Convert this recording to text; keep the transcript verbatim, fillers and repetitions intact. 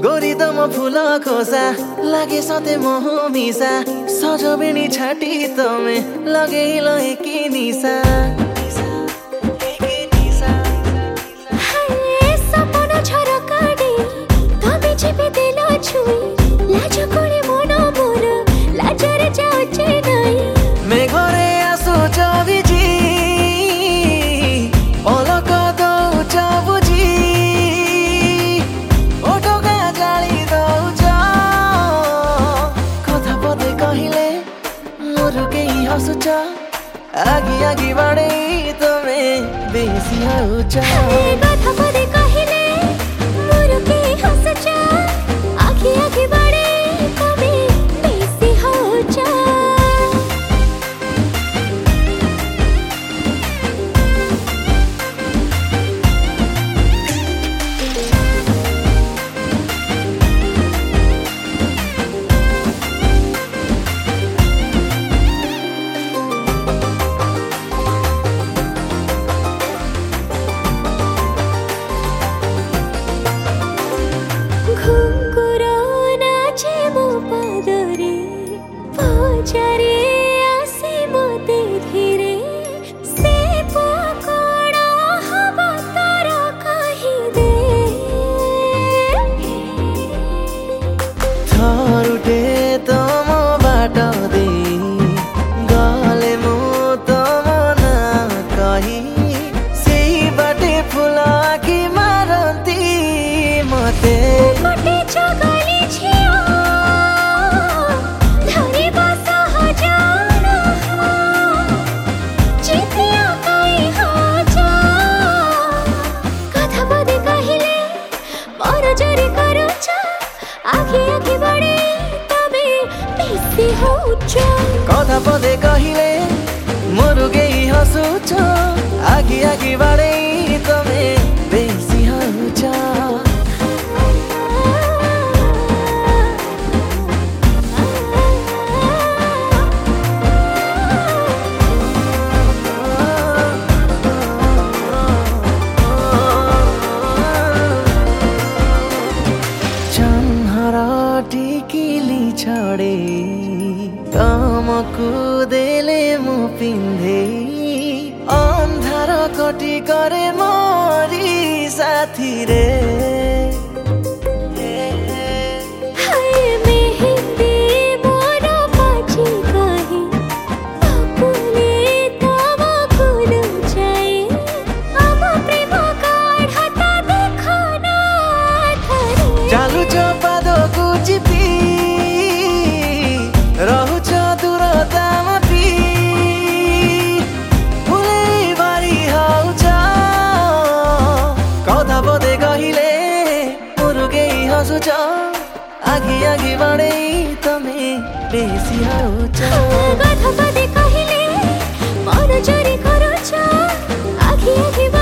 गोरी दम फूल खोसा लागे सते मोह मिसा सजबिणी छाटी तमे लगे लकी निशा मेघरे आसुच भिजी अलक दौच बुझी ओटका जाली दौच कथा पदे कहले मोर केही हसुच आगी आगी बाड़े तमे बेसी हौच कथा पदे कहले मोर केही हसुच आगी आगी बाड़े तमे बेसी हौच कथा पदे कहले मोर केही हसुच आगी आगी बाड़े तमे बेसी हौच चन्हरा टिकिली छड़े तमकु देले मु पिंधे अंधार कटी करे मोरी साथी रे चालू चपादो कुचिपी रहुछ दूरताम पी फुले बारी हौच कथा पदे कहले मोर केही हसुच आगी आगी बाड़े तमे बेसी हौच कथा पदे कहले मोर चोरी करुछ आगी आगी